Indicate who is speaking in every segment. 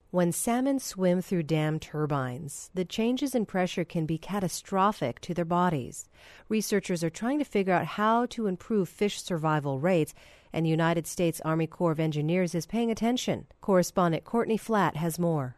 Speaker 1: When salmon swim through dam turbines, the changes in pressure can be catastrophic to their bodies. Researchers are trying to figure out how to improve fish survival rates, and the United States Army Corps of Engineers is paying attention. Correspondent Courtney Flatt has more.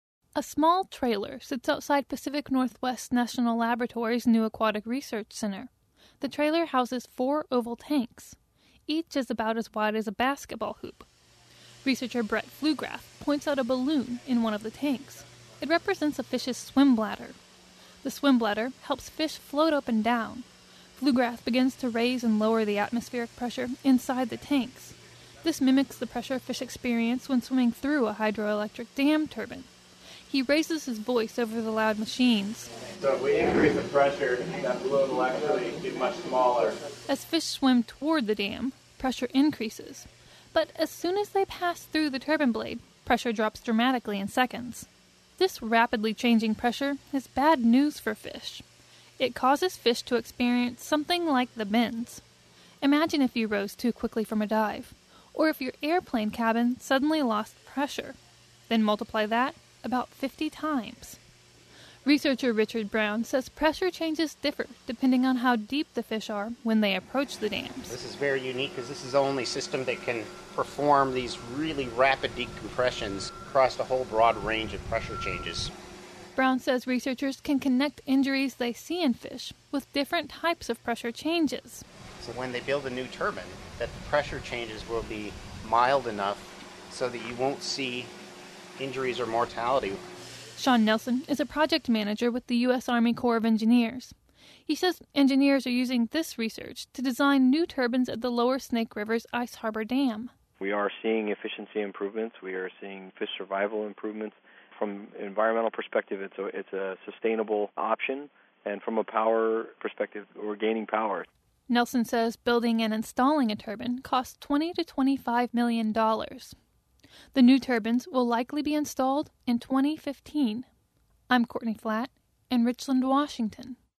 Speaker 2: A small trailer sits outside Pacific Northwest National Laboratory's new Aquatic Research Center. The trailer houses 4 oval tanks. Each is about as wide as a basketball hoop. Researcher Brett Flugrath points out a balloon in one of the tanks. It represents a fish's swim bladder. The swim bladder helps fish float up and down. Flugrath begins to raise and lower the atmospheric pressure inside the tanks. This mimics the pressure fish experience when swimming through a hydroelectric dam turbine. He raises his voice over the loud machines.
Speaker 3: So if we increase the pressure, that balloon will actually get much smaller.
Speaker 2: As fish swim toward the dam, pressure increases. But as soon as they pass through the turbine blade, pressure drops dramatically in seconds. This rapidly changing pressure is bad news for fish. It causes fish to experience something like the bends. Imagine if you rose too quickly from a dive, or if your airplane cabin suddenly lost pressure. Then multiply that about 50 times. Researcher Richard Brown says pressure changes differ depending on how deep the fish are when they approach the dams.
Speaker 4: This is very unique because this is the only system that can perform these really rapid decompressions across the whole broad range of pressure changes.
Speaker 2: Brown says researchers can connect injuries they see in fish with different types of pressure changes.
Speaker 4: So when they build a new turbine, that the pressure changes will be mild enough so that you won't see injuries or mortality.
Speaker 2: Sean Nelson is a project manager with the U.S. Army Corps of Engineers. He says engineers are using this research to design new turbines at the Lower Snake River's Ice Harbor Dam.
Speaker 5: We are seeing efficiency improvements. We are seeing fish survival improvements. From an environmental perspective, it's a sustainable option. And from a power perspective, we're gaining power.
Speaker 2: Nelson says building and installing a turbine costs $20 to $25 million. The new turbines will likely be installed in 2015. I'm Courtney Flatt in Richland, Washington.